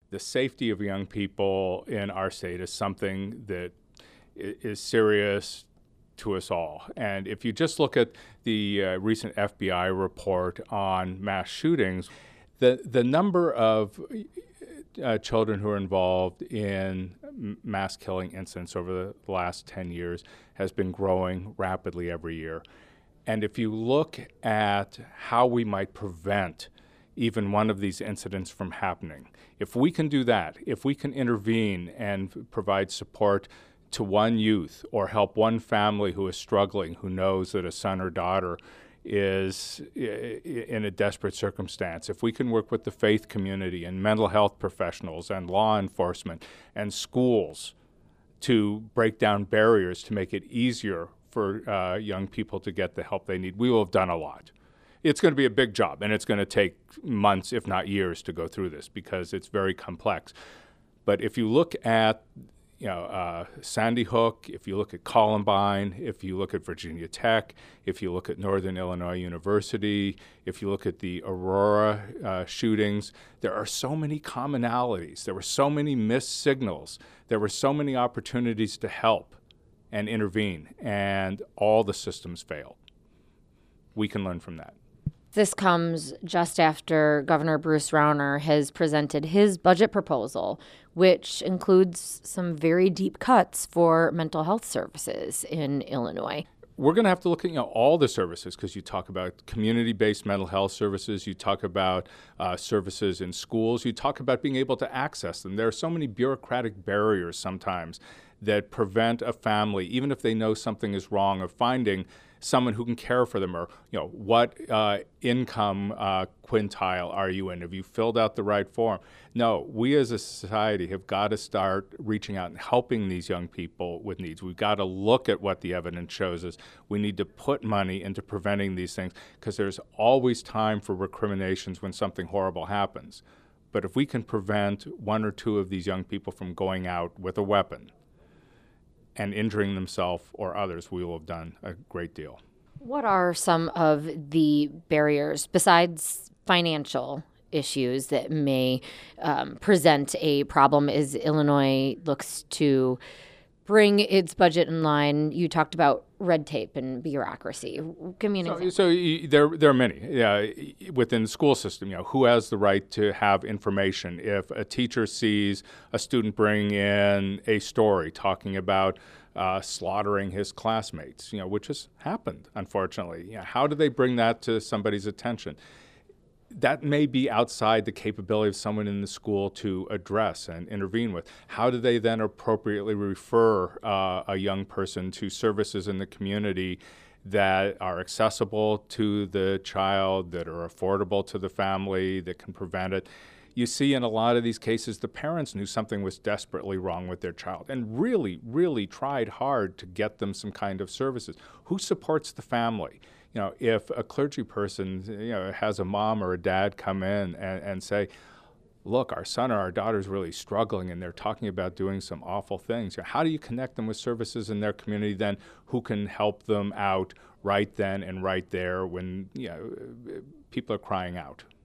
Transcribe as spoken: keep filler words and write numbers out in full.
The safety of young people in our state is something that is serious to us all. And if you just look at the uh, recent F B I report on mass shootings, the, the number of uh, children who are involved in mass killing incidents over the last ten years has been growing rapidly every year. And if you look at how we might prevent even one of these incidents from happening, if we can do that, if we can intervene and provide support to one youth or help one family who is struggling, who knows that a son or daughter is in a desperate circumstance, if we can work with the faith community and mental health professionals and law enforcement and schools to break down barriers to make it easier for uh, young people to get the help they need, we will have done a lot. It's going to be a big job, and it's going to take months, if not years, to go through this because it's very complex. But if you look at you know, uh, Sandy Hook, if you look at Columbine, if you look at Virginia Tech, if you look at Northern Illinois University, if you look at the Aurora uh, shootings, there are so many commonalities. There were so many missed signals. There were so many opportunities to help and intervene, and all the systems failed. We can learn from that. This comes just after Governor Bruce Rauner has presented his budget proposal, which includes some very deep cuts for mental health services in Illinois. We're going to have to look at you know, all the services because you talk about community-based mental health services, you talk about uh, services in schools, you talk about being able to access them. There are so many bureaucratic barriers sometimes that prevent a family, even if they know something is wrong, of finding someone who can care for them, or you know what uh, income uh, quintile are you in? Have you filled out the right form? No, we as a society have got to start reaching out and helping these young people with needs. We've got to look at what the evidence shows us. We need to put money into preventing these things because there's always time for recriminations when something horrible happens. But if we can prevent one or two of these young people from going out with a weapon and injuring themselves or others, we will have done a great deal. What are some of the barriers, besides financial issues, that may um, present a problem as Illinois looks to bring its budget in line? You talked about red tape and bureaucracy. Give me an so, example. So y- there, there are many. Yeah, within the school system, you know, who has the right to have information? If a teacher sees a student bring in a story talking about uh, slaughtering his classmates, you know, which has happened, unfortunately, you know, how do they bring that to somebody's attention? That may be outside the capability of someone in the school to address and intervene with. How do they then appropriately refer uh, a young person to services in the community that are accessible to the child, that are affordable to the family, that can prevent it? You see in a lot of these cases, the parents knew something was desperately wrong with their child and really, really tried hard to get them some kind of services. Who supports the family? You know, if a clergy person, you know, has a mom or a dad come in and, and say, look, our son or our daughter is really struggling and they're talking about doing some awful things. You know, how do you connect them with services in their community then who can help them out right then and right there when, you know, people are crying out?